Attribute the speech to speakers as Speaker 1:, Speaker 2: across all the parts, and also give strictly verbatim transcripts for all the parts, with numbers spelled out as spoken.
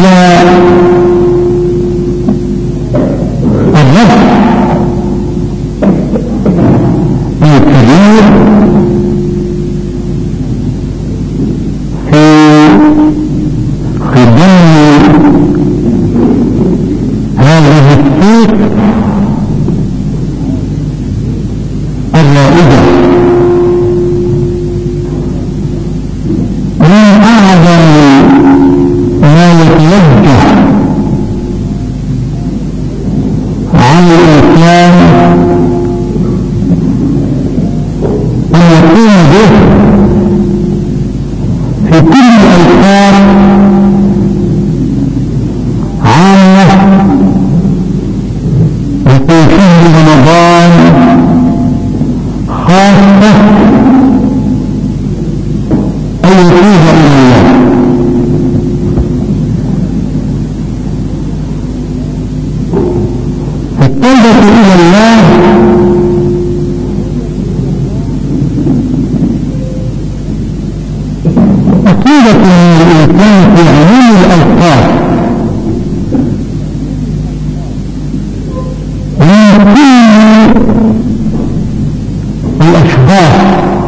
Speaker 1: إلى الرفع الكبير في خدمة هذه السوق الرائجة. من أعظم ما يتوجه عن الإنسان أن يقوم به في كل الأوقات عامة وفي شهر رمضان خاصة أن يتوب إلى الله. فالتوبة إلى الله مطلوبة من الإنسان في عموم الأوقات من كل الأشخاص،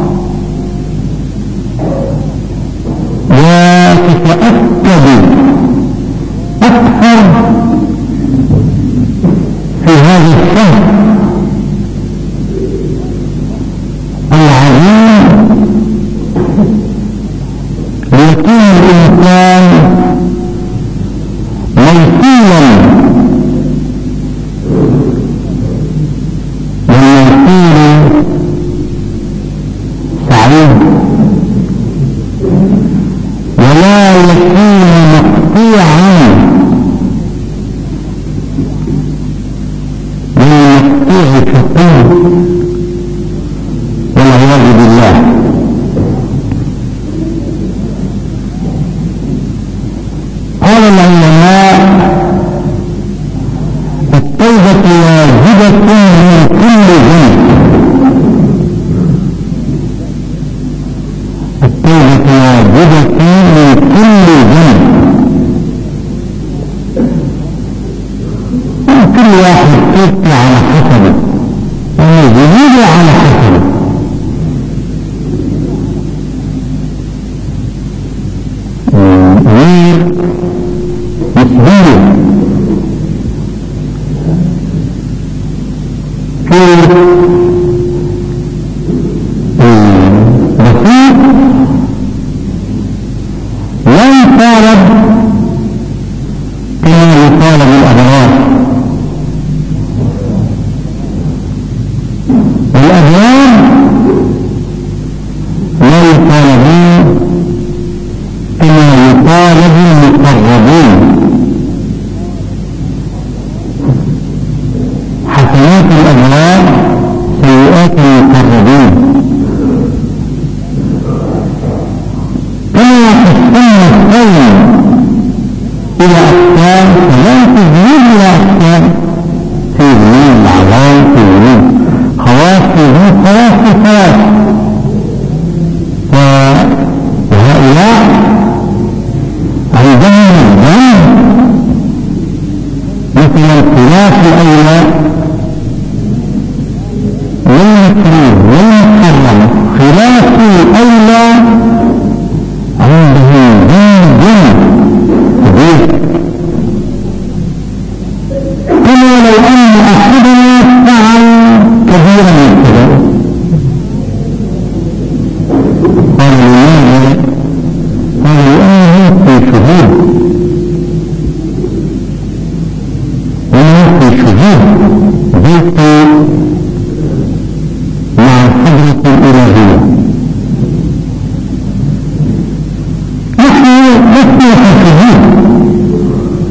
Speaker 1: وتتأكد أكثر في هذا الشهر العظيم ليكون الإنسان موصولا والموصول سعيد، ولا يكون مقطوعا من مقطوع شقي والعياذ بالله. قال العلماء التوبة واجبة من كل ذنب. التوبة واجبة من كل ذنب. كل واحد توبة على حسبه ومجهوده على حسبه. غير مسؤول في الرسول لا يطالب كما يطالب الأبرار. الأبرار لا يطالبون كما يطالب المقربون. حسنات الأبرار سيئات المقربين. كما تقسم الصوم إلى أقسام فلا تزيد إلى أقسام، في ذنوب العظام، في ذنوب خواص، في ذنوب خواص صفات. وهؤلاء عندهم الذنب مثل خلاف الأولى والمكروه والمحرم. خلاف الأولى عندهم ذنب كبير، كما لو أن أحدنا فعل كبيرا من كذا. قال لماذا؟ قال لأنه في شهود، وما في شهود ذلك مع الحضرة الإلهية. نحن لسنا في شهود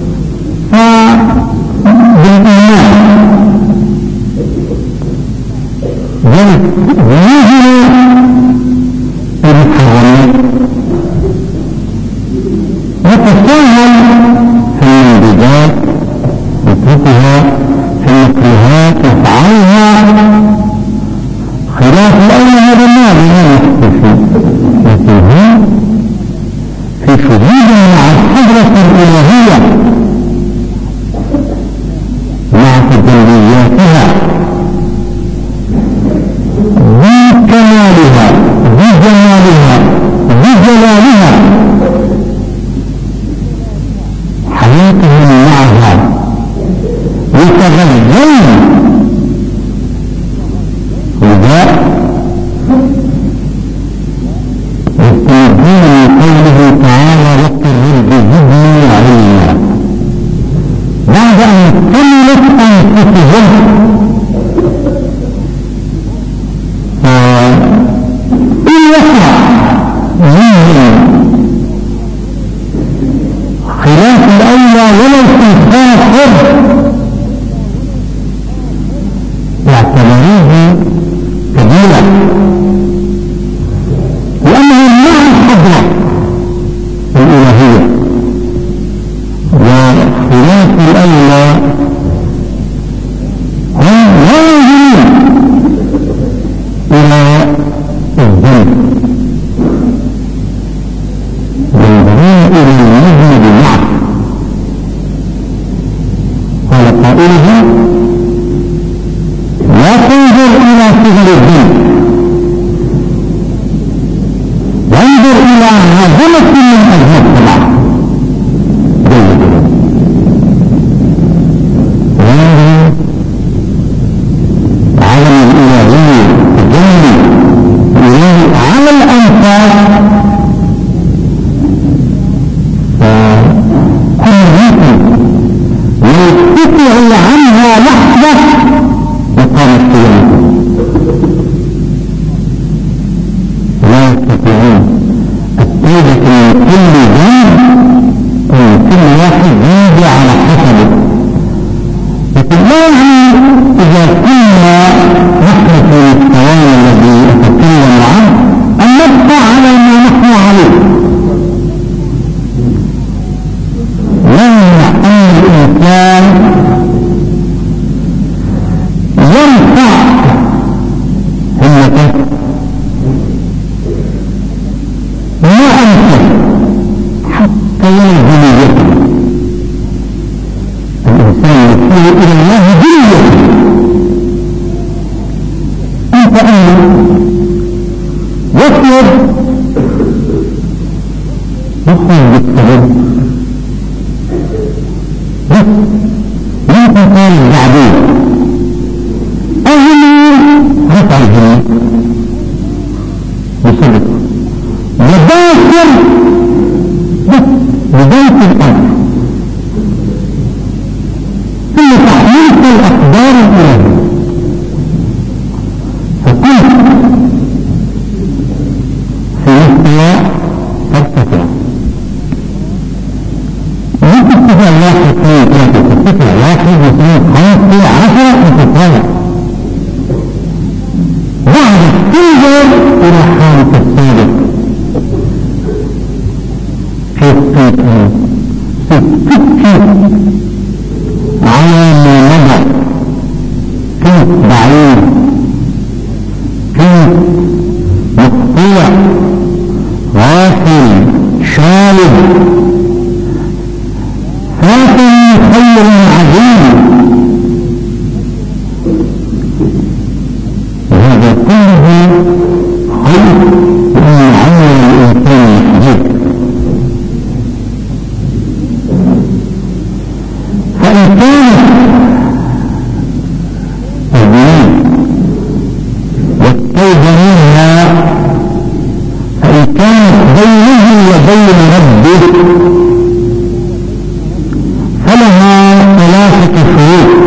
Speaker 1: وزوجته معها يتغذون غذاء يستمدون من قوله تعالى وقت الرب زدني علما بعد أن كملت أنفسهم إن يقع منهم خلاف الأولى ولو في خاطر يعتبروه كبيرا لأنه مع الحضرة الإلهية وخلاف الأولى هم راجعون إلى الذنب ينظرون إلى المذنب معه قال قائله لا تنظر إلى صغر الذنب وانظر إلى عظمة من أجل الطبع عالم الإلهي الجنة إلهي على الأنفاس يتقع عنها لحظة مقام القيامة لا يستطيعون التوبة من كل ذنب من كل واحد يجي على حسبه لكن لا يعني إذا كنا نحن في مستوانا الذي أتكلم عنه أن نبقى على ما نحن عليه لا يمنع أن الإنسان يرفع همته ما أنفع حتى ينزل يده الإنسان يسير إلى الله جليته أنت أمن يسير يخرج بالسبب بس لا تقال الزعبين أهلي رفع الجنة بسبب مباشر بس بداية الأمر ثم تحميل الأقدار الإلهية فكنت في مستوى ترتفع ممكن تفعل واحد اثنين ثلاثة ترتفع واحد اثنين خمسة عشرة تتطلع بعد تنظر إلى حالة السابق كيف تبكي ستبكي على ما مضى كيف بعيد كيف مقطوع غافل شالب فاتني خير عظيم وهذا كله خير من عمل الإنسان محدود فإن كانت الذنوب والتوبة منها فإن كانت بينه وبين ربه فلها ثلاثة شروط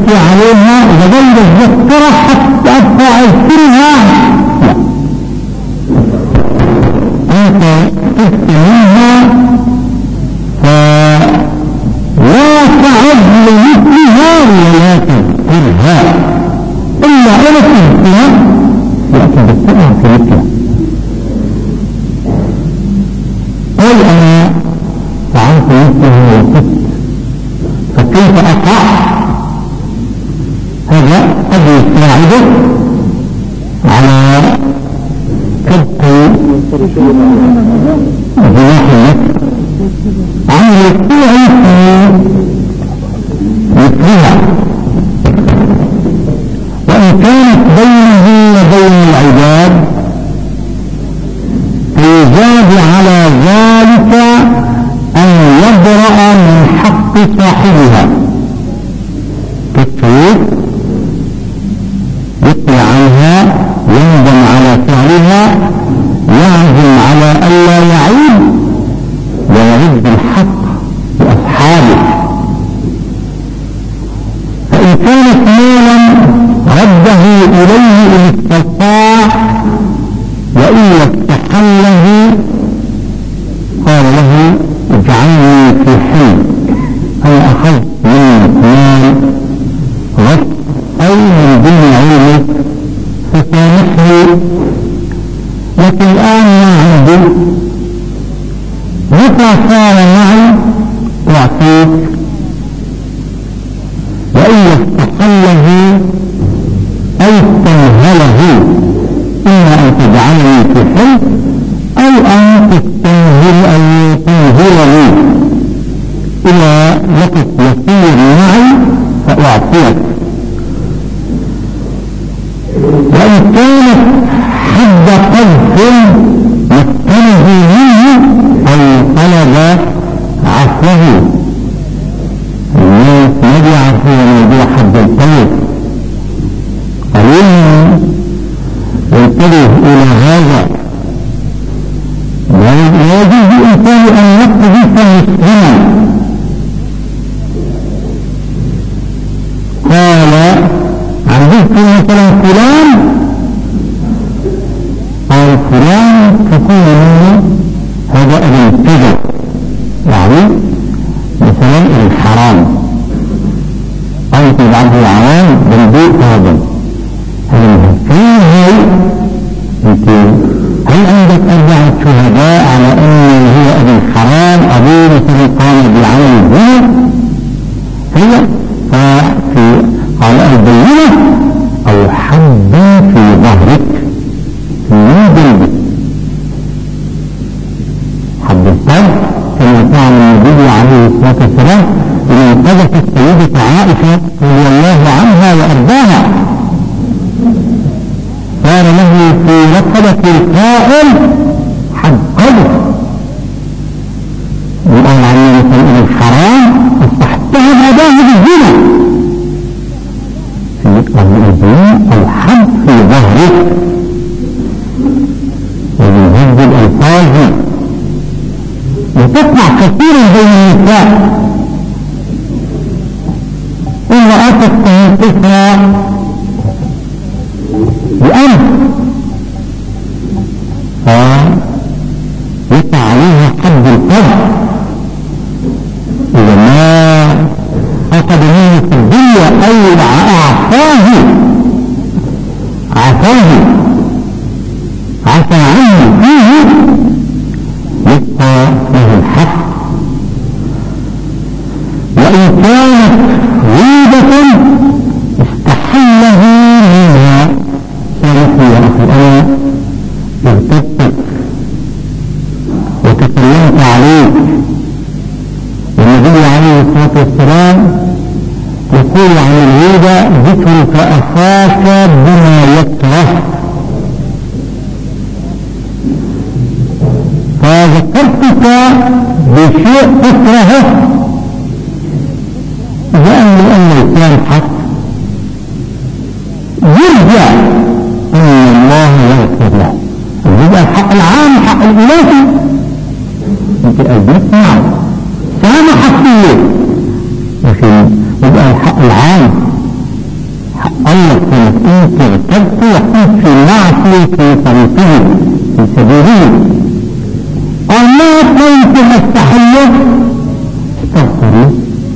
Speaker 1: تبكي عليها وظل تذكرها حتى أبقى أذكرها. لا، أنت تستمعها فلا تعد لمثلها ولا تذكرها إلا أنا تذكرها يأتي بالسبع في مثلها. قل أنا فعلت مثله وكنت فكيف أقع؟ هذا قد يساعدك على كبت جناح النفس عن الوقوع في مثلها، وإن كانت بينه وبين العباد فيجاب على ذلك أن يبرأ من حق صاحبها كالتوب، يطلع عنها، يندم على فعلها، يعزم على ألا يعيد ويعد بالحق لأصحابه. فإن كانت مالا رده إليه إن استطاع، وإن استحله قال له اجعلني في حل، أنا أخذت منك مال غصب أو من دون علمك فسامحني، لكن الآن ما عندي، متى صار معي أعطيك. وإن استحله أو استنهله إما أن تجعلني في حل أو أن تستنهل أو تنهلني إلى وقت يسير معي فأعطيك. وإن كانت حد قذف مكنه منه أو طلب عفوه، الناس ما بيعرفوا موضوع حد القذف، قليلا ينتبه إلى هذا. لا يجوز للإنسان أن يقذف مسلما. قال عندك مثلا فلان، قال فلان تكون منه هذا الانتبه، يعني مثلا الحرام أو تبعد العوام بندوء هذا هل هاي انت هل عندك أربعة شهداء على أنه هو ابن حرام أبوه مثلا قام بعمل الزنا؟ هي ففي قال البينة أو حد في ظهرك من جلدك. حد الصد كما فعل النبي عليه الصلاة والسلام لمن قذف السيدة عائشة رضي الله عنها وأرضاها، صار له في رقبة القائل حد قذف. يقال عنه مثلا الحرام استحتهم أباه بالزنا، البيان أو حد في ظهره. ومن هذه الألفاظ وتسمع كثيرا بين النساء، امرأتك تنقصها بأنف فيقع عليها حد القذف إذا ما أخذ منه في الدنيا أو أعطاه عفاه عفى عنه فيه يبقى له الحق. وإن كانت غيبة استحله منها، قالت يا أخي أنا ارتبتك وتكلمت عليك، والنبي عليه الصلاة والسلام يقول عن الغيبة ذكرك أخاك بما يكره، فذكرتك بشيء تكرهه لأن لأن كان حق يرجع أن الله يغفر له. يبقى الحق العام حق الإلهي أنت أجلت معه سامحك فيه، لكن يبقى الحق العام الله كانت انت ارتبت وكنت في معصية في طريقه في سبيله وما كنت مستحله استغفر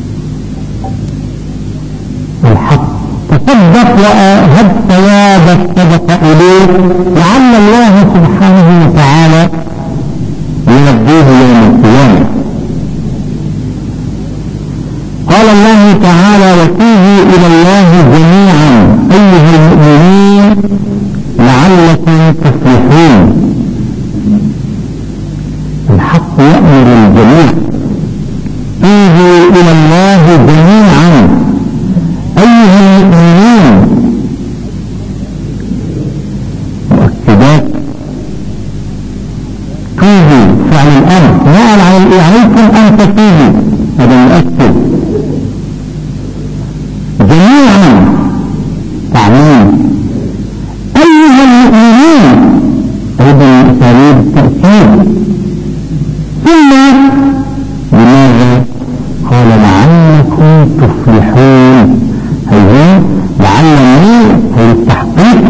Speaker 1: الحق تصدق وأهب ثواب الصدق إليه لعل الله سبحانه وتعالى ينبيه يوم القيامة. قال الله تعالى وتوبوا إلى الله جميعا أيها المؤمنين لعلكم تفلحون. الحق يأمر الجميع توبوا إلى الله جميعا أيها المؤمنين مؤكدات توبوا فعل الأمر ما قال عليكم أن تتوبوا هذا مؤكد جميعا تعميم أيها المؤمنين أيضا أساليب التأكيد ثم لماذا قال لعلكم تفلحون هي لعلني هي التحقيق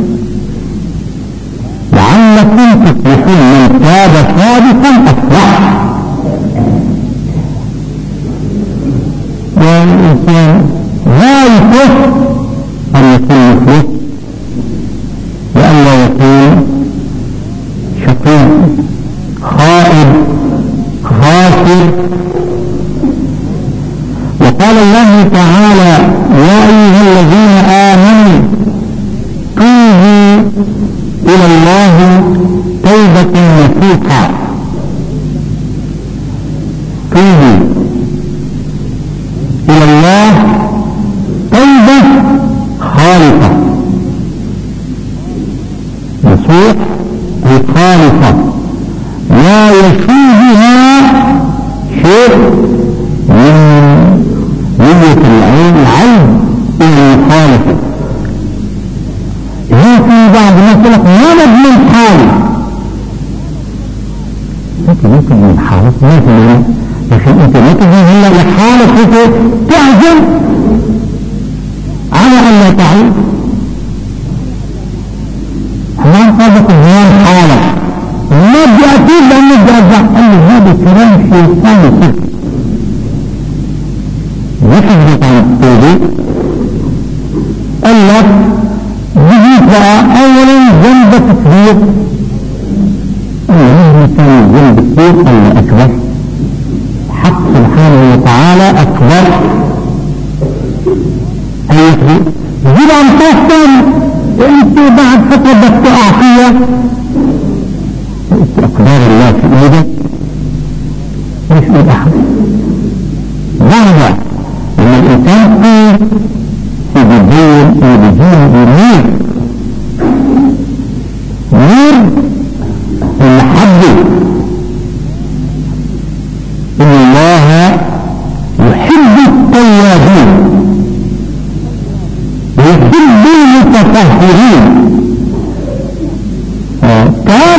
Speaker 1: لعلكم تفلحون من تاب صادقا أفلح. والإنسان غايته أن يكون مفلح لئلا يكون شقي خائب خاسر. وقال الله تعالى يا أيها الذين آمنوا توبوا إلى الله توبة نصوحا. توبوا إلى الله توبة خالصة نصوح خالصة لا يشوبها شيء من نية العين العين إلى المخالفة. هي في بعض مسألة ما نضمن حالة انت ممكن من حالة ما تضمن لكن انت ما تضمن هلا لحالة تعزم على أن لا تعيش ما صادق الزمان حالة ما بيأتيب لأنه بيأتيب أن هذا كلام شيطاني صدق يحدث عن التوبة قال لك بجيت بقى أولا جنب تكبير الله كان جنب كبير الله أكبر حق سبحانه وتعالى أكبر هيخي يجيب عن تحسن وانت بعد فترة بس تقع فيها أقدار الله في إيدك مش إيد أحد بعد لما الإنسان في في بدين في بدين بنير نير المحبة إن الله يحب التوابين ويحب المتطهرين. كان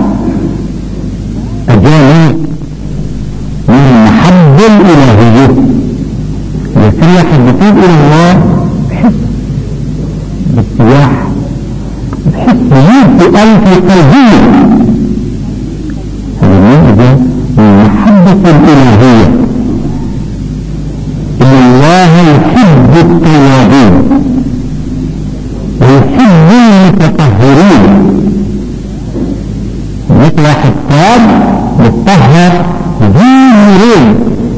Speaker 1: أجانب من المحبة الإلهية لكن يحبطون إلى الله بحس بالسياح بحس يجب ألف قلبية. هذا من أجل المحبة الإلهية إن الله يحب التوابين ويحب المتطهرين. مثل واحد تاب متطهر ذي نورين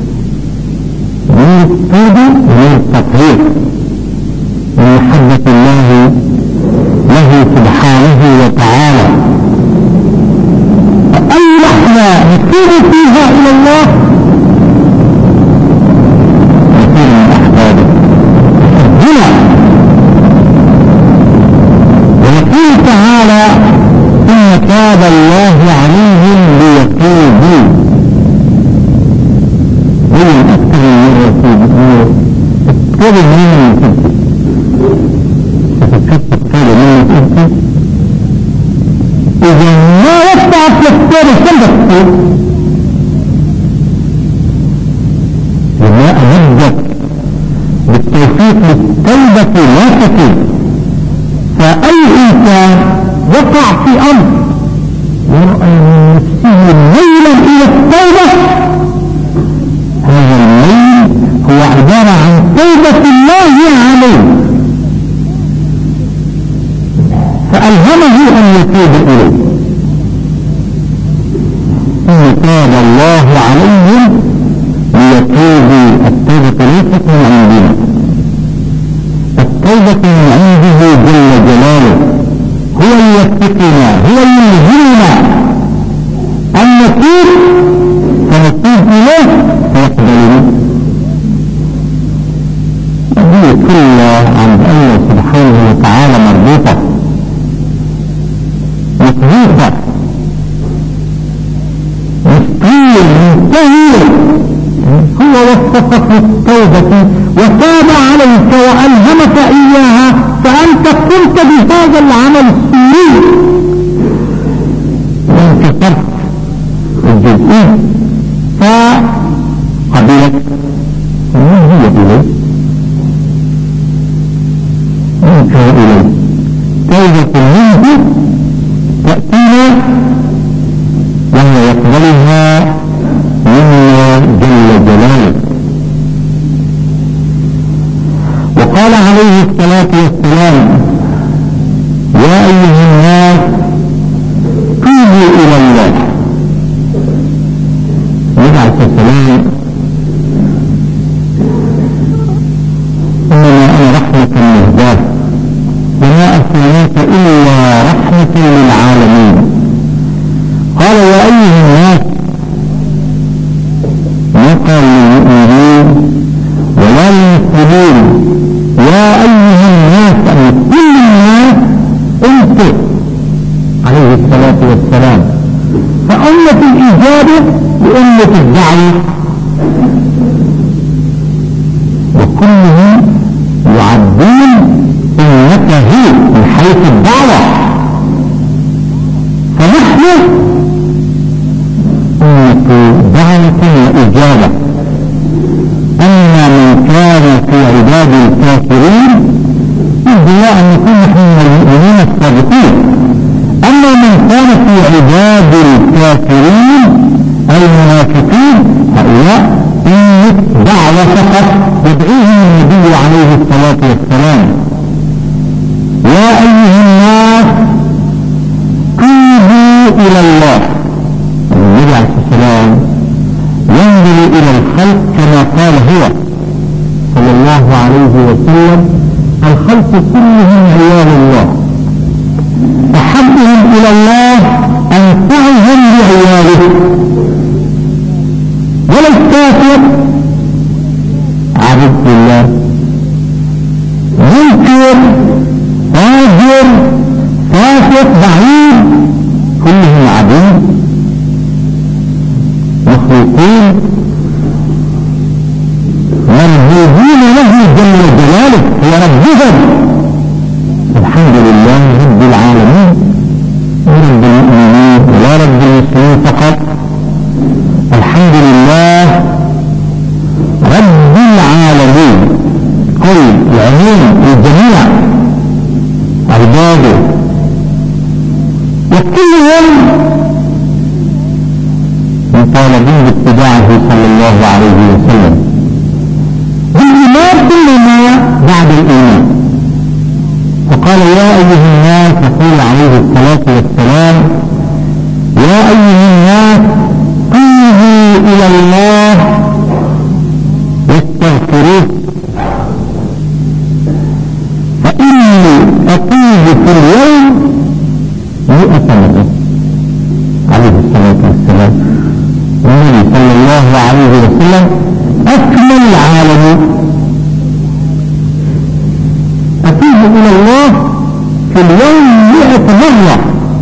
Speaker 1: من التوبة ومن التطهير من محبة الله له سبحانه وتعالى. فأي لحظة نتوب فيها إلى الله نكون من أحبابه هنا. ويقول تعالى ثم تاب الله عليهم ليتوبوا. ومن أكثر من يتوبوا التوبة من يتوبوا تفكرت التوبة من يتوبوا إذا ما يقطع في التوبة كم تكتب لما أمدت بالتوفيق توفيق للتوبة لا تتوب. فأي إنسان وقع في أمر ورأى من نفسه ميلا إلى التوبة، هذا الميل هو عبارة عن توبة الله عليه فألهمه أن يتوب إليه. إن تاب الله عليهم ليتوبوا. التوبة ليست من عندنا، التوبة من عنده جل جلاله، هو اللي يوفقنا، هو اللي يلهمنا أن نتوب فنتوب إليه فيقبلنا. هذه كلها عند الله سبحانه وتعالى مربوطة مطبوطة مستقيم منتهي. هو وفقك للتوبة وتاب عليك وألهمك إياها، فأنت قمت بهذا العمل السوري وانتصرت الجزئي فقبلت ومن هي إليه منك إليه توبة منه تأتينا وهو يقبلها منا جل جلاله. وقال عليه الصلاة والسلام يا أيها الناس توبوا إلى الله. نبع السلام إنما أنا رحمة مهداة وما أرسلناك إلا رحمة للعالمين. قال يا أيها الناس ما قال للمؤمنين ولا للمسلمين يا أيها الناس، أن كل الناس انتم عليه الصلاة والسلام. فأمة الإجابة وأمة الدعوة وكلهم يعدون أمته من حيث الدعوة. فنحن أمة دعوة وإجابة. أما من كان في عباد الكافرين إذا أن نكون نحن من المؤمنين الصادقين. أما من كان في عباد الكافرين المنافقين هؤلاء أمة دعوة فقط يدعوهم النبي عليه الصلاة والسلام يا أيها الناس توبوا إلى الله. النبي عليه السلام ينظر إلى الخلق كما قال هو صلى الله عليه وسلم الخلق كلهم عيال الله، أحبهم إلى الله أنفعهم بعياله. ولا الكافر عبد الله منكر فاجر فاسق بعيد كلهم عبيد مخلوقين مرهوبين له جل جلاله وربهم. الحمد لله رب العالمين ورب المؤمنين ولا رب المسلمين فقط. الحمد لله رب العالمين كل العموم الجميع عباده وكلهم مطالبين باتباعه صلى الله عليه وسلم بالإيمان كلما بعد الإيمان. وقال يا أيها الناس يقول عليه الصلاة والسلام يا أيها الناس توبوا إلى الله واستغفروه فإني أتوب في اليوم مئة مرة. عليه الصلاة والسلام النبي صلى الله عليه وسلم أكمل العالم. أتوب إلى الله في اليوم مئة مرة.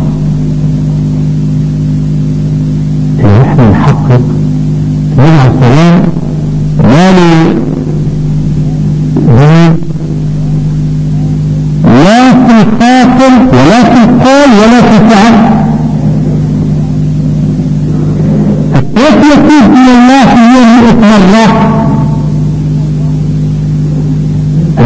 Speaker 1: نحن نحقق نبع السلام ما لي لا في القاتل ولا في القول ولا في الفعل. كيف يتوب إلى الله في يوم مئة مرة؟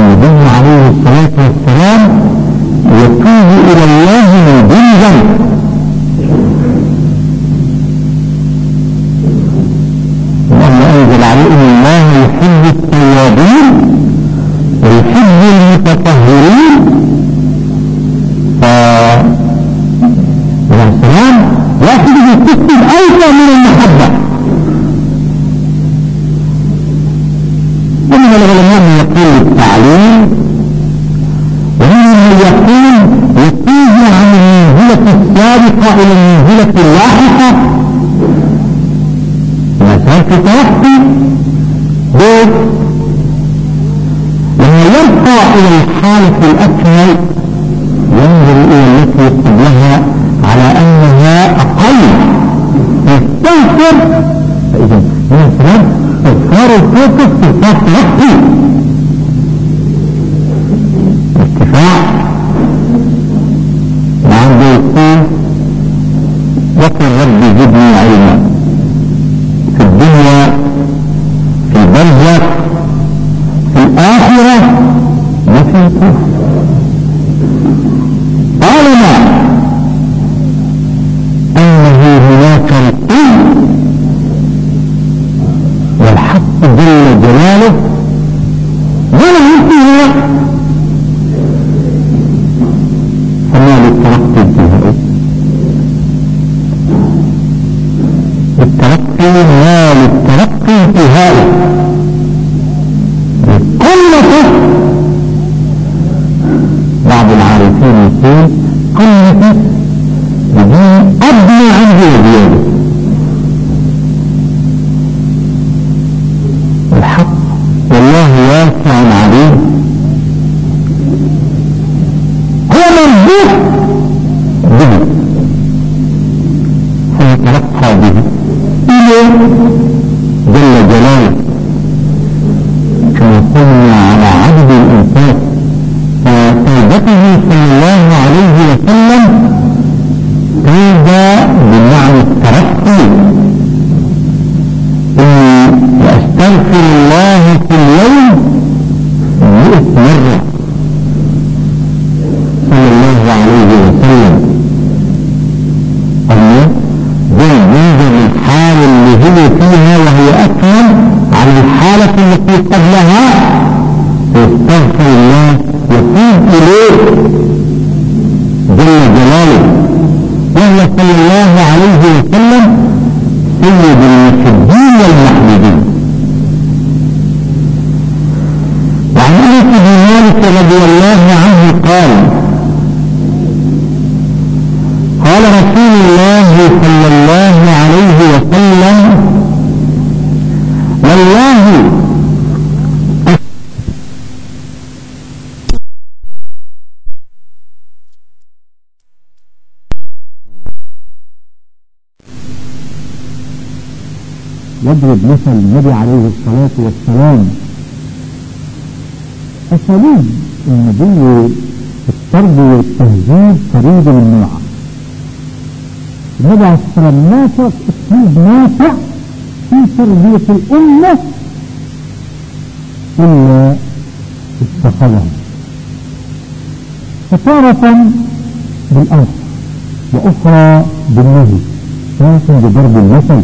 Speaker 1: أعز المتطهرين فالسلام يأخذ بالقسط الأوسع من المحبة. ومن العلماء من يقول التعليم، ومن من يقول يتيه عن المنزلة السابقة إلى المنزلة اللاحقة. مثلا في توقي بيت لما يرقى إلى الحالة الأكمل ينظر إلى التي قبلها على أنها أقل يستغفر. فإذا مثلا استغفار الفوقف في الفاق نفسي ارتفاع وعنده يقول وقل رب زدني علما في الدنيا في البرزخ في الآخرة وفي الكفر. طالما أنه هناك القلب والحق جل جلاله ولا ينتهي فما للترقي انتهاء. الترقي ما للترقي انتهاء. قلته بعض العارفين يقول قلته بدين أبنى عنه وزيادة. الحق والله واسع عليم هو مربوط به فيترقى به إلى جل جلاله كما قلنا على عدد الإنسان. فسيدته صلى الله عليه وسلم هذا بمعنى الترقي. إني وأستغفر الله في اليوم مئة مرة صلى الله عليه وسلم. الله ينزل الحال اللي هي فيها وهي أكمل عن الحالة التي قبلها يستغفر الله يتوب إليه جل جلاله. وهو صلى الله عليه وسلم سيد المحبين والمحمدين. وعن أنس بن مالك رضي الله عنه قال قال رسول الله صلى الله عليه وسلم والله يضرب مثل النبي عليه الصلاة والسلام أساليب النبي في التربية والتهذيب فريد من نوعه. النبي عليه الصلاة والسلام ما ترك أسلوب نافع في تربية الأمة إلا اتخذها، فتارة بالأمر وأخرى بالنهي، ثالثا بضرب المثل،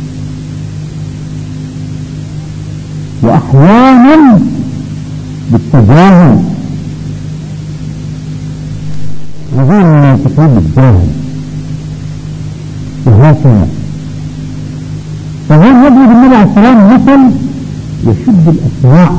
Speaker 1: وأحيانا بالتجاهل وغير الناطقين بالجاهل. وهكذا فهو يضرب النبي عليه السلام مثل يشد الأسماع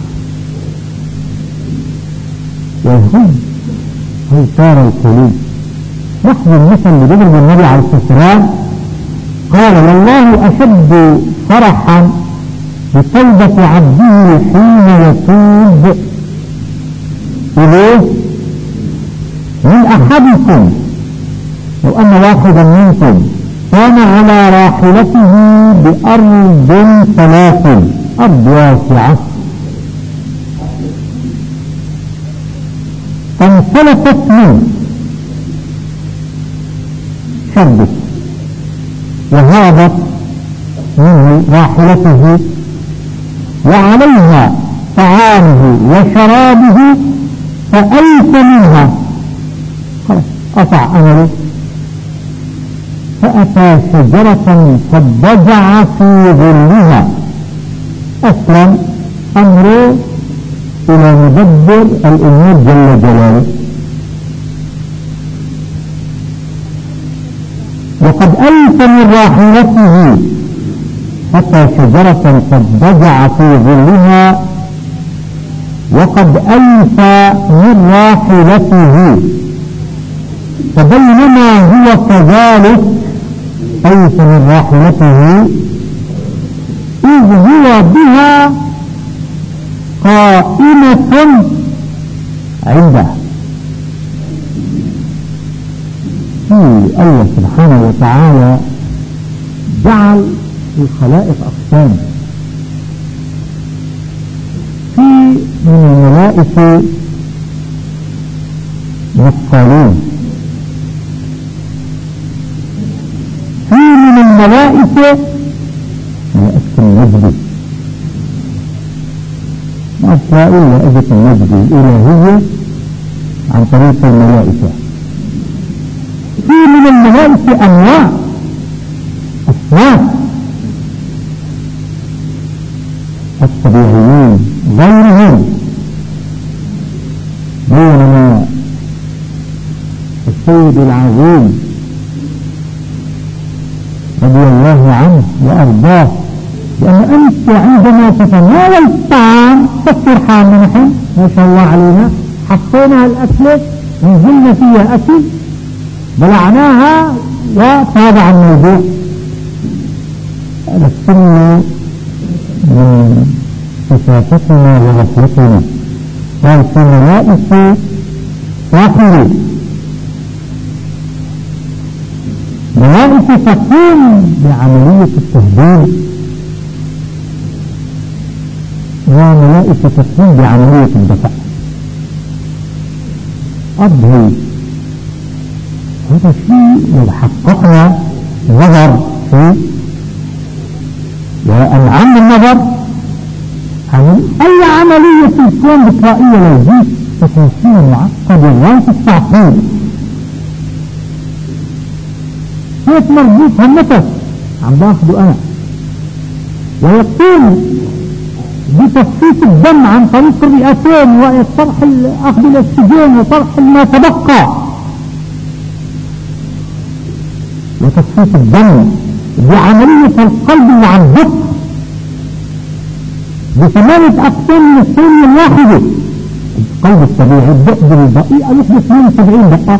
Speaker 1: ويهم أوتار القلوب. نحن المثل اللي بيضرب النبي عليه السلام قال والله أشد فرحا بتوبة عبده حين يتوب إليه من أحدكم لو أن واحدا منكم كان على راحلته بأرض ثلاث، أرض واسعة فانسلفت منه شدت وهابت منه راحلته وعليها طعامه وشرابه فأيس منها، خلاص قطع أمره، فأتى شجرة فاضطجع في ظلها. أصلا أمره إلى مدبر الأمور جل جلاله. وقد ألف من راحلته حتى شجرة قد ضجع في ظلها، وقد ألف من راحلته، فبينما هو كذلك ألف من راحلته إذ هو بها قائمة عنده. في الله سبحانه وتعالى جعل الخلائق أقسام. في من الملائكة نقالون، في من الملائكة ملائكة النجد، ما أشياء إلا أجة النجد الإلهية عن طريق الملائكة. في من الملائكة أنواع أصناف، الطبيعيين غيرهم، بينما السيد العظيم رضي الله عنه وأرضاه، لأن أنت عندما تتناول الطعام تفرحان نحن ما شاء الله علينا، حطينا الأكلة نزلنا فيها أكل بلعناها وتابع الموضوع. هذا السنة من صفاتنا وغفلتنا. قال في ملائكة داخلي، ملائكة تقوم بعملية التهديد، وملائكة تقوم بعملية الدفع. أضهي هذا الشيء لو حققنا نظر فيه وأنعم النظر عن أي عملية في الكون بطائية لو جيت تفاصيل معقدة غاية التعقيد. كيف مربوط هالنفس عم باخده أنا، ويقوم بتصفية الدم عن طريق الرئتين وطرح أخذ الأكسجين وطرح ما تبقى، وتصفية الدم بعملية القلب مع الدق بثمانية أقسام من الثانية الواحدة. القلب الطبيعي الدق بالدقيقة يحدث اثنين وسبعين دقة،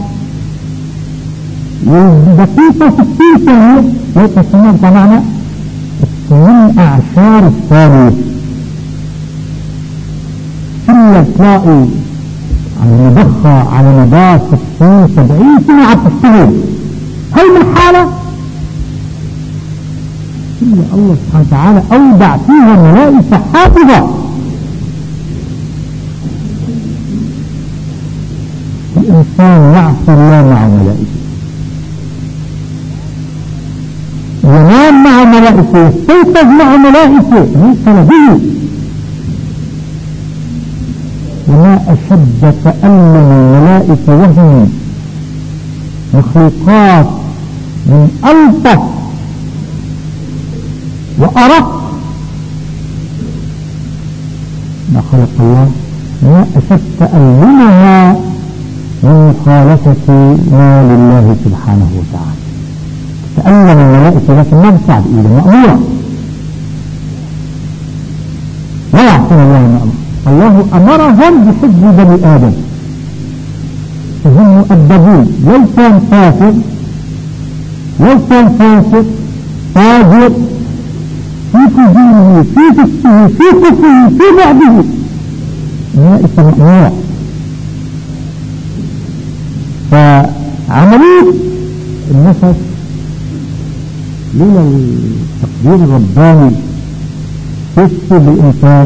Speaker 1: والدقيقة ستين ثانية ويتصنف معنا من أعشار الثانية. كل تلاقي على مضخة على مدار ستين سبعين سنة عم تشتغل. هاي من حالة كل الله سبحانه وتعالى أودع فيها ملائكة حافظة. الإنسان يعصي الله مع ملائكة، ينام مع ملائكة، يستيقظ مع ملائكة، يوصل به. وما أشد تألم الملائكة وهم مخلوقات من ألطف وأرق ما خلق الله، ما أشد تألمها من مخالفة ما لله سبحانه وتعالى. تألم الملائكة لكن ما بتساعد إيده، مأمورة لا يعصون الله مأمور. الله أمرهم بحفظ بني آدم فهم مؤدبون. لو كان فاسق لو كان فاسق فاجر في كذبه في فسقه في كفره في بعده، الملائكة مأمورة. فعملية النفس لولا التقدير الرباني تكسب الإنسان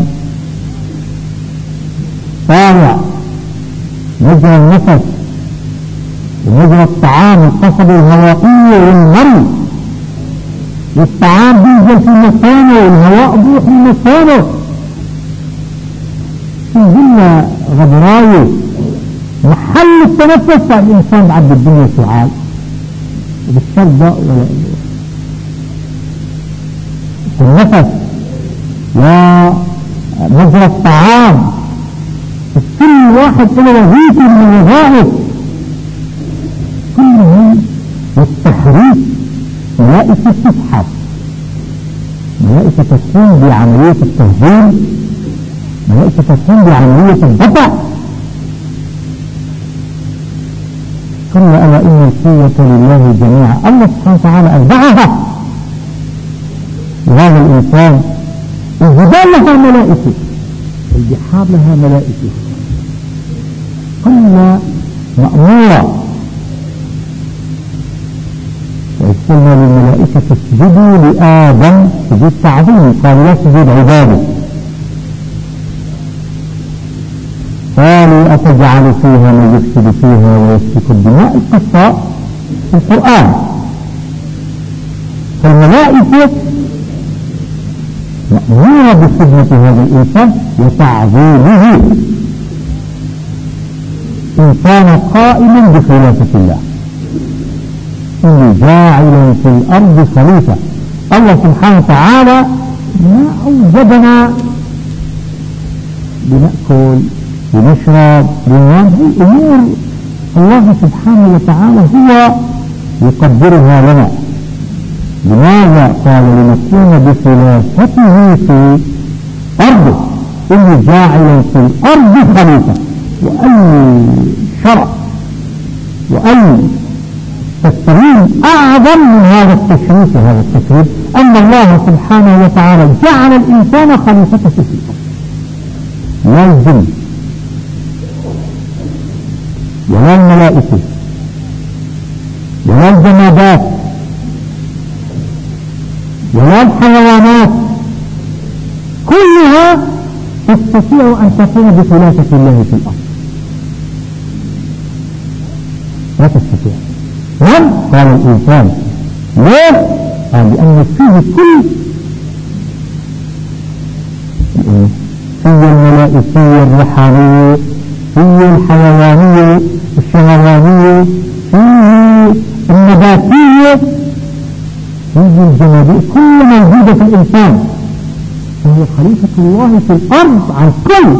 Speaker 1: طالع مجرى النفس ومجرى الطعام القصب الهوائية والمري، والطعام بينزل في مكانه والهواء بيروح في مكانه. في ظل غبرايه محل التنفس الإنسان بعد الدنيا سعال وبالشربة ولا النفس ومجرى الطعام كل واحد له وظيفة من الوظائف كلها، والتحريف ملائكة تبحث، ملائكة تقوم بعملية التهذيب، ملائكة تقوم بعملية الدفع. كلا ألا إن القوة لله جميعا. الله سبحانه وتعالى أربعها، وهذا الإنسان الجبال لها ملائكة، البحار لها ملائكة، كلها مأمورة. وقلنا للملائكة اسجدوا لآدم سجود تعظيم، قالوا لا سجود عبادة. قالوا أتجعل فيها من يفسد فيها ويسفك الدماء، القصة في القرآن. فالملائكة مأمورة بخدمة هذا الإنسان وتعظيمه إن كان قائما بخلافة الله. إني جاعل في الأرض خليفة. الله سبحانه وتعالى ما أوجدنا لنأكل ونشرب وننام، هي أمور الله سبحانه وتعالى هو يقدرها لنا. لماذا؟ قال لنكون بخلافته في أرضه. إني جاعل في الأرض خليفة. وأي شرع وأي تكريم أعظم من هذا التشريف وهذا التكريم، أن الله سبحانه وتعالى جعل الإنسان خليفته في الأرض، لا الجن ولا الملائكة ولا الجمادات ولا الحيوانات، كلها تستطيع أن تكون بخلافة الله في الأرض، لا تستطيع. نعم. قال الإنسان ليه؟ قال لأن فيه كل فيه الملائكية الروحانية، فيه الحيوانية الشهوانية، فيه النباتية، فيه الجمادية، كل موجودة في الإنسان. فهو خليفة الله في الأرض عن كل.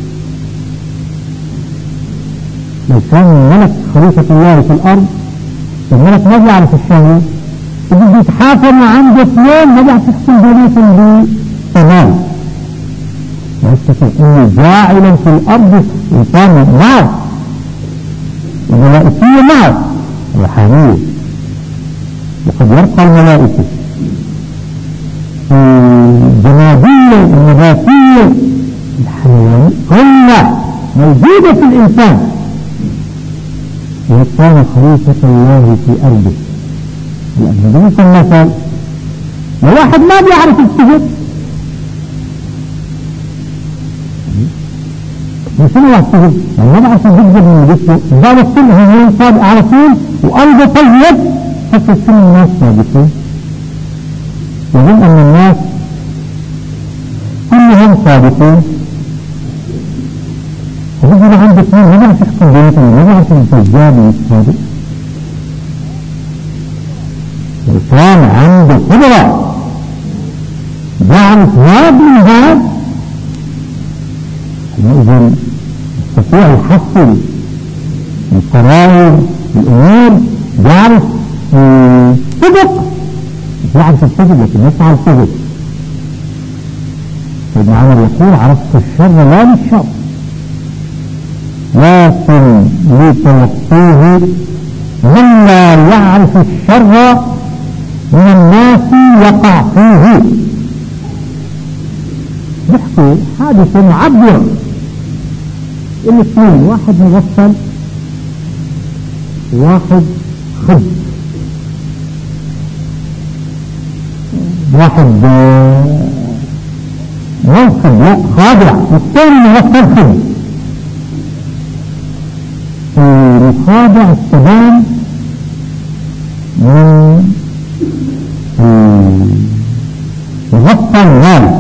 Speaker 1: لو كان الملك خليفة الله في الأرض، الملك ما بيعرف الشهوة، وبده يتحاكم عنده اثنين ما بيعرف يحكم بيناتهم بتمام. ويستطيع إني جاعلا في الأرض إنسان معه، الملائكية معه روحانية، وقد يرقى الملائكة الجمادية النباتية الحيوانية كلها موجودة في الإنسان. وكان خليفة الله في أرضه. لأنه بيكون مثل لو واحد ما بيعرف السجد، شنو واحد سجد؟ يعني ما بعرف السجد من جسمه، بعد السجد هو صادق على طول وقلبه طيب، فكر كل الناس صادقين. يظن أن الناس كلهم صادقين، وبيجي عنده اثنين ما بيعرف يحكم بيناتهم، ما بيعرف الكذاب من الصادق. وكان عنده قدرة يعرف هذا من هذا، حينئذ يستطيع يحصل القرائن الأمور، يعرف الصدق، يعرف الصدق لكن يسعى الصدق. ابن عمر يقول عرفت الشر لا للشر لكن لتوقيه من لا يعرف الشر من الناس يقع فيه. بيحكوا حادثة معبرة، الاثنين واحد مغفل واحد خب، واحد مغفل لا خاضع، والثاني مغفل خب. المخاضع السبان من غطى المال،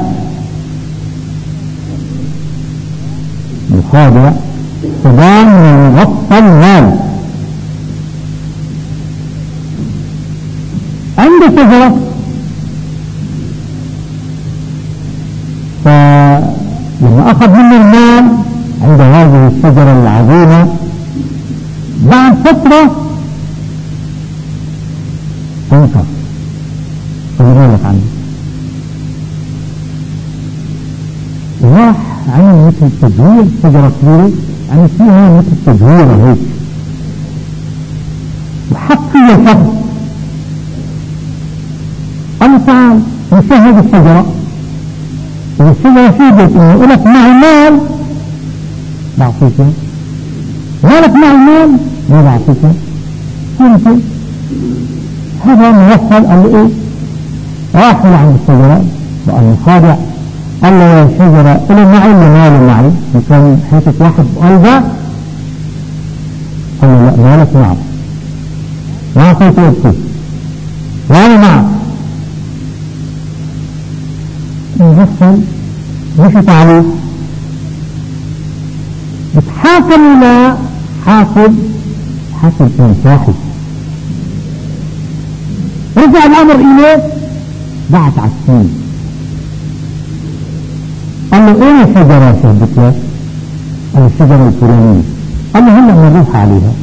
Speaker 1: مخاضع سبان من غطى المال. عنده شجرة، فلما أخذ منه المال عند هذه الشجرة العظيمة. بعد فترة تنكر. أقول لك عنه راح عمل مثل تدوير شجرة كبيرة، يعني فيها مثل تدويرة هيك، وحط فيها شخص قال تعال نشاهد الشجرة، والشجرة شهدت انه لك معي مال بعطيك، مالك معي مال ما بعطيك، كنت هذا موصل. قال له ايه؟ راح لعند الشجرة بقى مخادع، قال له يا شجرة إلي معي اللي مالي معي، وكان حيثك واحد بقلبه. قال له لا مالك معه، ما أعطيت وقتي وانا معه. مغفل مشت عليه، بتحاكم الى حاكم حاكم كان صاحب. رجع الامر اليه بعد عسين، قال له اين الشجرة شهدت لك؟ قال الشجرة الفلانية. قال له هلا بنروح عليها.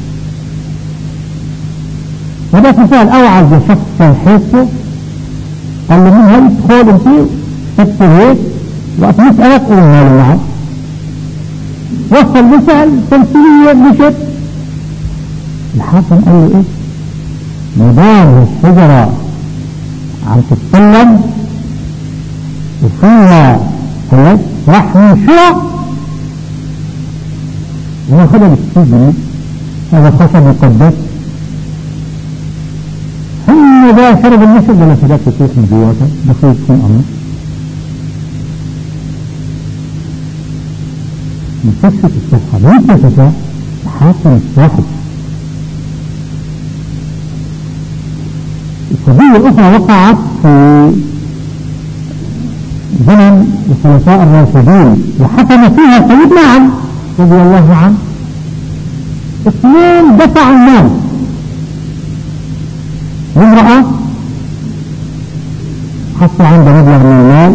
Speaker 1: وذاك مثال اوعز لشخص كان حيثه، قال له من هل تدخل انت تكتب هيك وقت مسألك ايه مالي معك. وصل مسأل تمثيلية مشت. الحاكم قال له ايه؟ مدام الشجرة عم تتكلم وفيها هيك راح ننشرها وناخدها بالسجن، هذا خشب مقدس. هم ذا شرب النشر ولا شدات تسيح من جواته بخير تكون أمر مكشف الصفحة مكشفة حاكم الصاحب. القضية أخرى وقعت في زمن الخلفاء الراشدين وحكم فيها سيدنا علي رضي الله عنه. اثنين دفعوا المال، امرأة حتى عند مبلغ من المال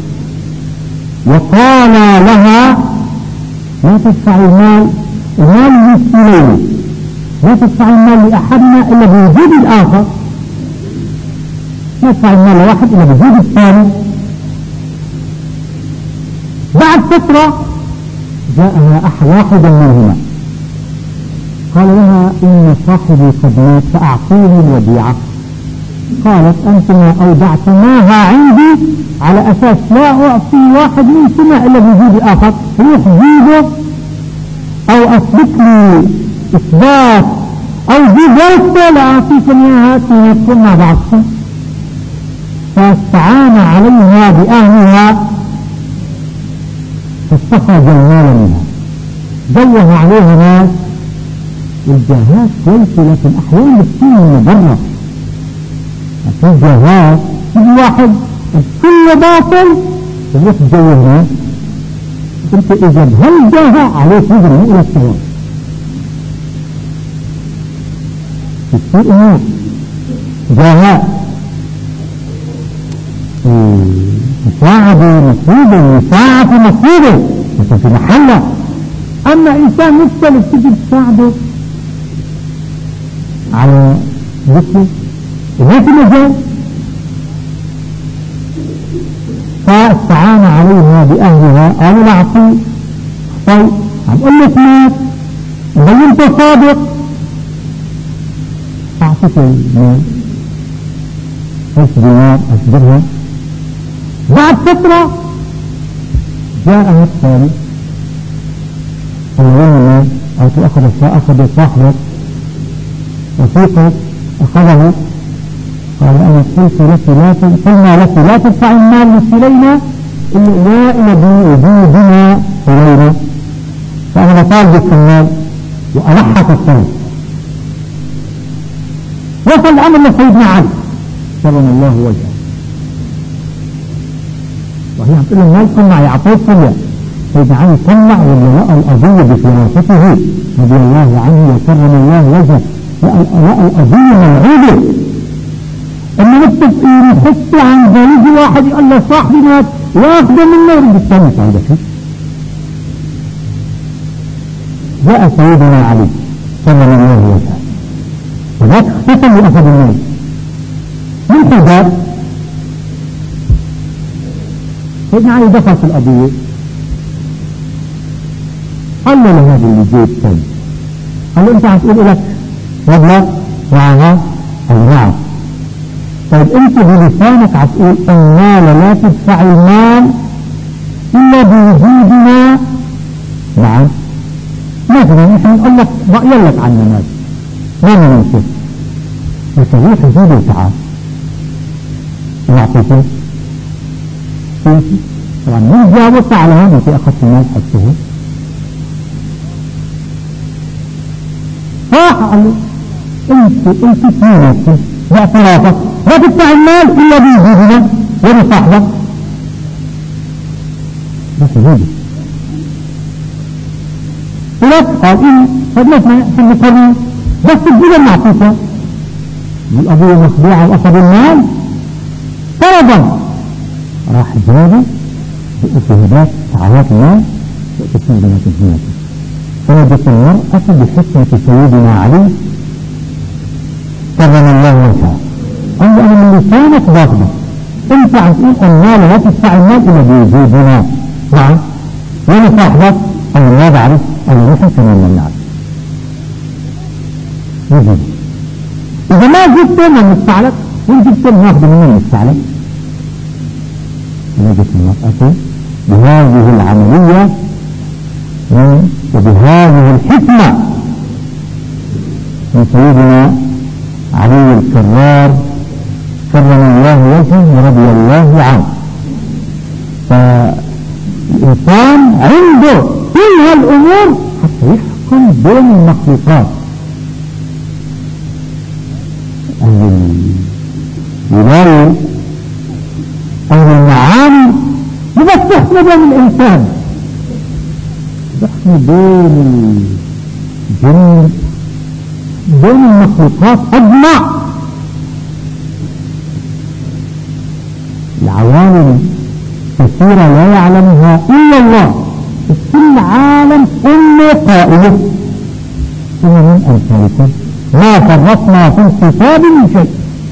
Speaker 1: وقال لها لا تدفع المال، المال للسليم، لا تدفع المال لأحدنا إلا بوجود الآخر، لا تدفع المال لواحد إلا بوجود الثاني. بعد فترة جاءها أحد واحدا منهما قال لها إن صاحبي قد مات فأعطيني الوديعة. قالت أنتما أودعتماها عندي على أساس لا أعطي واحد منكما إلا بوجود الآخر، روح جيبه أو أثبت لي إثبات أو جيبه لا أعطيكم إياها تنكم مع بعضكم. فاستعان عليها بأهلها فاستخرج المال منها، جوه عليها ناس والجهات كويسة، لكن أحيانا بتصير من برا في الجهات في واحد كل باطل يروح تجوه ناس. انت اذا بهالجهة عليك يجري الى الثواب. بتصير امور جهات مساعدة مفروضة، مساعدة مفروضة مثل في محلة. اما انسان مختلف تجي تساعده على مثله وما في مجال. فاستعان عليها بأهلها قالوا لا أعطي. طيب عم قل لك مات وهل انت صادق أعطيك المال عشر دينار عشر درهم. بعد فترة جاءها الثاني قال وين المال؟ قالت أخذ أخذ صاحبك وثيقك أخذه. قال أنا قلت لك لا قلنا لك لا تدفع المال لسلينا إلا إلى بوجودنا إلينا، فأنا طالبك المال وألحق الثاني. وصل الأمر لسيدنا علي كرم الله وجهه، وهي عم تقول له مالكم معي أعطيتكم إياه. سيدنا علي طلع ولا لقى القضية بفراسته رضي الله عنه وكرم الله وجهه، لقى القضية موعودة انه متفقين يحسوا عن ذلك. واحد يقول له صاحبي مات واخده منه يرد الثاني. هذا شيء جاء سيدنا علي صلى الله عليه وسلم وذاك اختفى لأخذ المال من حجاب. سيدنا علي دخل في القضية قال له هذا اللي جيت سيد، قال له انت هتقول لك مبلغ معها او نعم. طيب انت بلسانك هتقول المال لا تدفع المال الا بوجودنا. نعم مثلا نحن نقول لك بقي لك عنا مال ما ننسى بس روح زيد وتعال نعطيك طبعا من جاوبت على هذا انت اخذت المال حسه راح قال له انت انت اثنينك باعترافك لا تدفع المال الا بوجودنا وبصاحبك بس زيد ولك قال إيه فدلتنا في المقرن بس الجيلة معطيكة والقضية مخدوعة وأخذ المال طربا راح جابه بأسهدات سعوات المال وأتسنى بنات الزينة. فوجدت المرأة بحكمة سيدنا علي كرم الله وجهه قال له أنا من لسانك باخده انت عم تقول المال لا تدفع المال إلا بوجودنا. نعم وين صاحبك؟ أنا ما بعرف أنا نحن كمان ما نعرف يجب إذا ما جبت من ندفع لك وإن جبت ناخذ منه ندفع لك. وجدت المرأة بهذه العملية وبهذه الحكمة من سيدنا علي الكرار كرم الله وجهه ورضي الله عنه. فالإنسان عنده كل هالأمور حتى يحكم بين المخلوقات. أهل الولاية أهل المعاني بس تحكم بين الإنسان تحكم بين الجن بين المخلوقات أجمع. العوالم كثيرة لا يعلمها إلا الله كل عالم أمه قائلة ثم من أمثالكم ما فرطنا في الكتاب من شيء.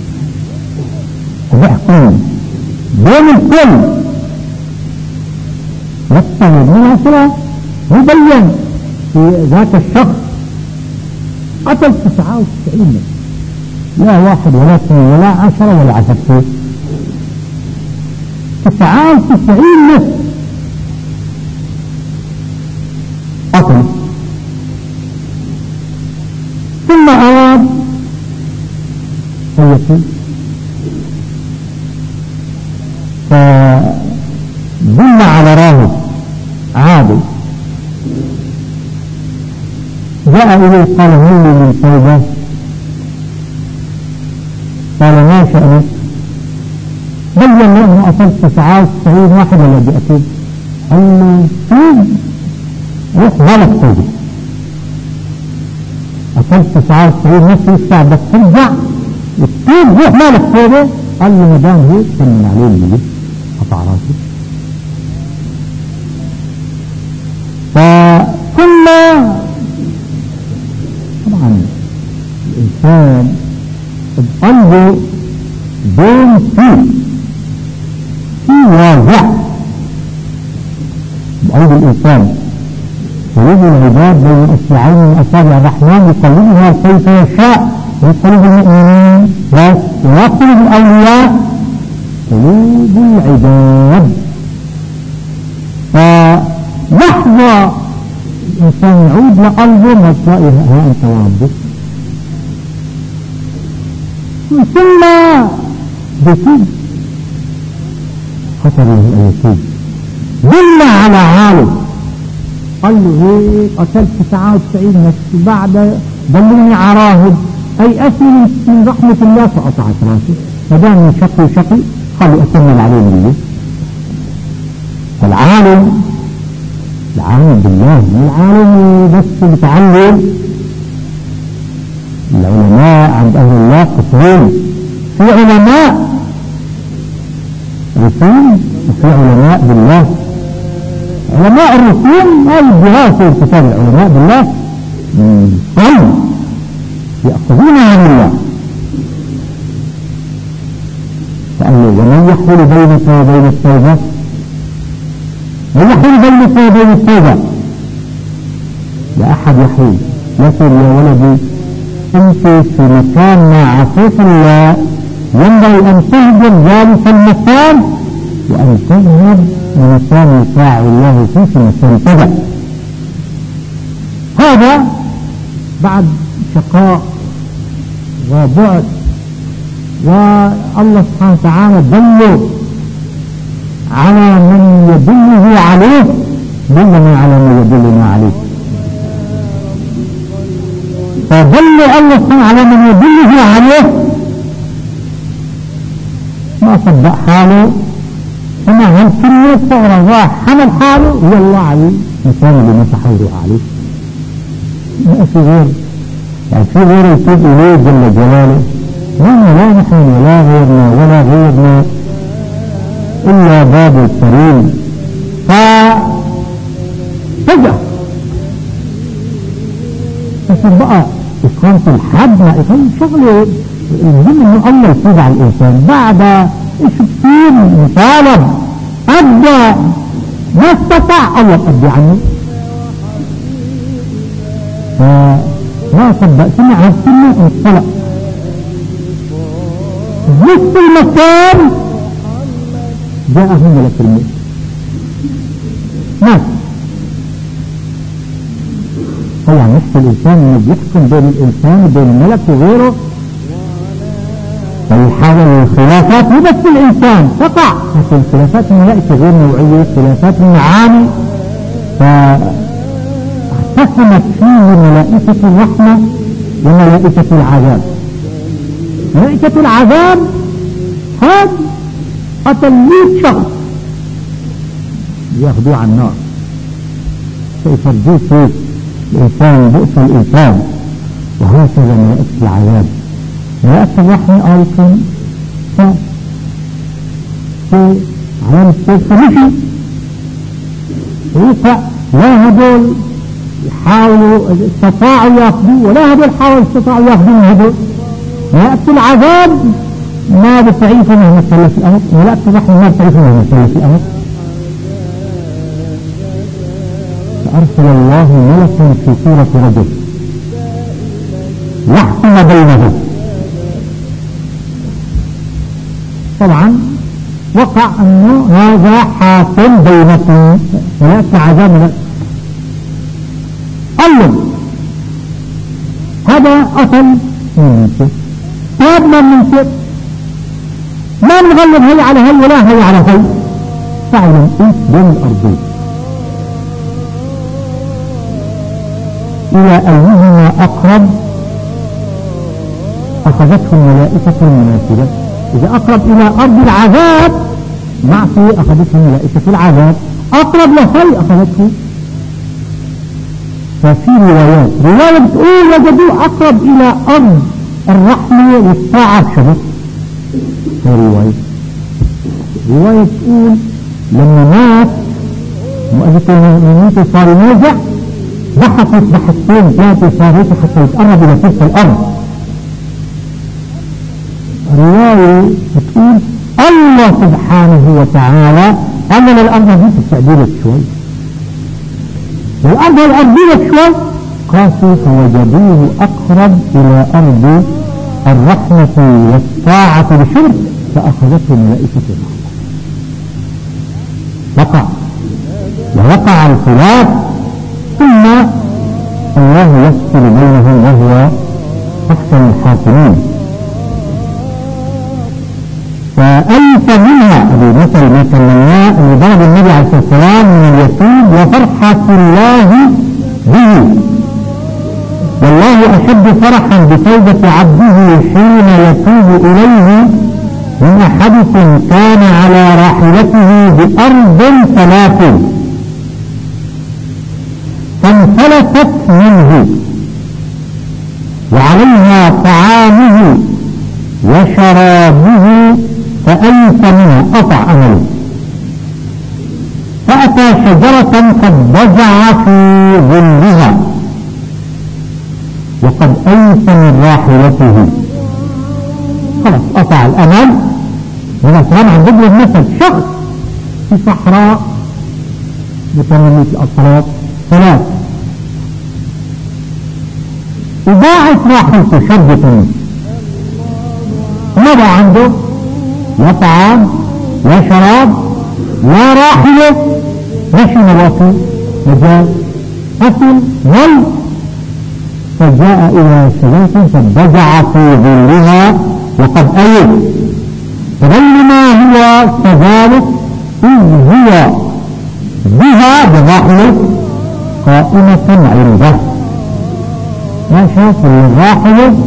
Speaker 1: فبحكم بين الكل والطلب من عشرة مبين في ذاك الشخص قتل تسعة وتسعين لا واحد ولا اثنين ولا عشرة ولا عشرة تسعة وتسعين نفس قتل. ثم أراد أن يقول فدل على راهب عادل جاء إليه قال هل من توبة؟ قال ما شأنك؟ بين له أنه أصل تسعة وتسعين واحد ولا بأتوب؟ قال له توب روح غلط توبة أصل تسعة وتسعين نفسه يدفع بس ترجع وتوب روح مالك توبة. قال له مدام هيك سمن عليه اللي قطع راسه. فثم طبعا الإنسان بقلبه بين فيه في واضح بقلب الإنسان قلوب العباد بين أصبعين من أصابع الرحمن يقلبها كيف يشاء وقلوب المؤمنين بس وقلوب الأولياء قلوب العباد. فلحظة الإنسان يعود لقلبه ما تلاقي ها أنت وربك ثم بكيد خطر له أن يكيد دل على عالم قال له هيك قتلت تسعة وتسعين نفس بعد دلوني عراهب أي أسل من رحمة الله فقطعت راسه مدام من شقي شقي خلوا أكمل عليه من فالعالم العالم بالله العالم بس بتعلم. العلماء عند أهل الله قسمين في علماء رسول وفي علماء بالله. علماء الرسوم ما يديها في كتاب العلماء بالله هم يأخذونها عن الله. فقال له ومن يحول بينك وبين التوبة، من يحول بينك وبين التوبة؟ لا أحد يحول. لكن يا ولدي أنت في مكان مع عصية الله ينبغي أن تهجر ذلك المكان وأن تذهب لمكان يطاع الله فيه في مكان تبع. هذا بعد شقاء وبعد، والله سبحانه وتعالى دله على من يدله عليه، دلنا على من يدلنا عليه، فدل الله سبحانه على من يدله عليه ما صدق حاله، فما هالكلمة صغر راح حمل حاله هو الله عليه مثال اللي مسحوه عليه. ما في غير، يعني في غير يتوب إليه جل جلاله، لا لا نحن ولا غيرنا ولا غيرنا إلا باب الكريم. ففجأة بس بقى إقامة الحد ما إقامة شغله المهم إنه الله يتوب على الإنسان بعد إيش كثير مطالب أدى ما استطاع الله أدى عنه. فما صدق سمع هالكلمة انطلق نصف المكان جاءه ملك الموت مات. طبعا نفس الإنسان اللي بيحكم بين الإنسان وبين الملك وغيره، فيحاول الخلافات هي بس الإنسان تقع، لكن خلافات الملائكة غير نوعية، خلافات المعاني. فاختصمت فيه ملائكة الرحمة وملائكة العذاب. ملائكة العذاب هذا قتل مئة شخص ياخذوه على النار، فيفرجوه فيه الإنسان بؤس الإنسان. وهكذا ملائكة العذاب. ملائكة الرحمة قال لكم في علامة السيف مشي ويقع، لا هدول يحاولوا استطاعوا ياخذوه ولا هدول حاولوا استطاعوا ياخذوه هدول. ملائكة العذاب ما بتعيفوا مهما صلى في الأمر، ملائكة الرحمة ما بتعيفوا مهما صلى في الأمر. فأرسل الله ملكا في سورة رجل يحكم بينهم. طبعا وقع أنه هذا حاكم بينكم، ملائكة عذاب أول هذا أصل من منشئ تاب من منشئ، ما نغلب هي على هي ولا هي على هي، فعلا إيش بين الأرضين إلى أيهما أقرب أخذته الملائكة المناسبة. إذا أقرب إلى أرض العذاب معصية أخذته ملائكة العذاب، أقرب لهي أخذته. ففي روايات رواية بتقول وجدوه أقرب إلى أرض الرحمة والطاعة شبك. في رواية رواية تقول لما مات مؤلف المؤمنين صار ينازع ضحكت ضحكتين ثلاثة صار هيك حتى يتقرب إلى تلك الأرض. رواية بتقول الله سبحانه وتعالى عمل الأرض دي تستعدلت شوي، والأرض الأرضية شوي قاسوا فوجدوه أقرب إلى أرض الرحمة والطاعة بشرك، فأخذته ملائكة الرحمة. وقع ووقع الخلاف ثم الله يفصل بينهم وهو أحسن الحاكمين. فألف منها أبو مثل ما كلمناه أن بعد النبي عليه الصلاة والسلام من يتوب وفرحة الله به، والله أحب فرحا بتوبة عبده حين يتوب إليه من أحدكم كان على راحلته بأرض ثلاث فانفلتت منه وعليها طعامه وشرابه فألف منها قطع أمله. فأتى شجرة قد ضجع في ظلها وقد أيس من راحلته، خلاص قطع الأمل. هنا كمان عن ضد المثل شخص في صحراء بثمانية الأطراف ثلاث، وضاعت راحلته شربة، ماذا عنده؟ لا طعام لا شراب لا راحلة لا شيء واصل مجال أكل ظل، فجاء إلى شجرة فضجع في ظلها وقد أيس، فبينما هو كذلك إذ هو بها بالراحلة قائمة عنده، ما شاف الراحلة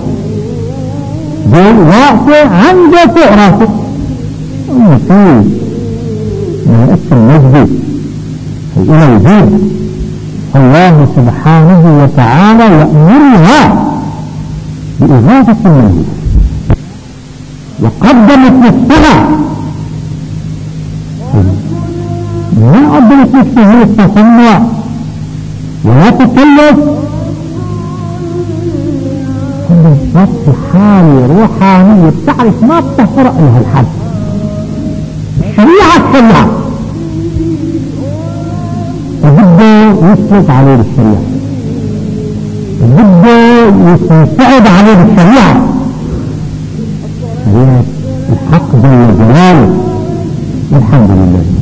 Speaker 1: واقفة عنده فوق راسه. المسيح ملائكة المجد إلى وجود الله سبحانه وتعالى يأمرها بإغاثة الموت، وقدمت نفسها، ما قدمت نفسها للتصنع ولا تكلف، نفس حالة روحانية بتعرف ما بتفرق لها الحد. الشريعة الشريعة وبده يسلط عليه بالشريعة، وبده يساعد عليه بالشريعة، شريعة الحق جل جلاله. والحمد لله.